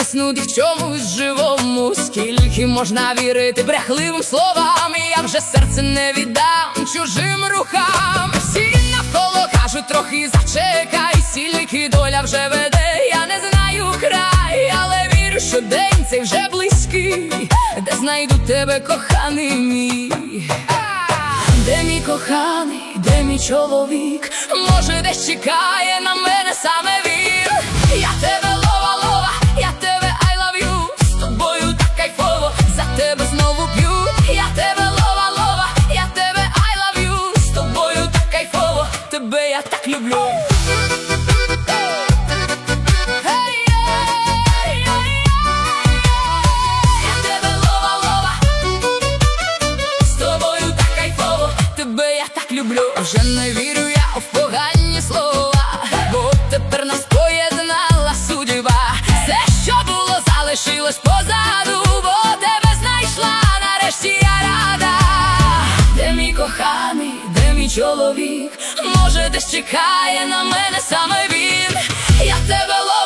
виснути в чомусь живому. Скільки можна вірити брехливим словам, і я вже серце не віддам чужим рухам. Всі навколо кажуть трохи зачекай, стільки доля вже веде, я не знаю край, але вірю, що день цей вже близький, де знайду тебе, коханий мій. Де мій коханий, де мій чоловік? Може, десь чекає на мене саме він. Я тебе лова, я тебе I love you. З тобою так кайфово, за тебе знову п'ю. Я тебе лова, я тебе I love you. З тобою так кайфово, тебе я так люблю. Вже не вірю я в погані слова, бо тепер нас поєднала судьба. Все, що було, залишилось позаду, бо тебе знайшла, нарешті я рада. Де мій коханий, де мій чоловік? Може, десь чекає на мене саме він. Я тебе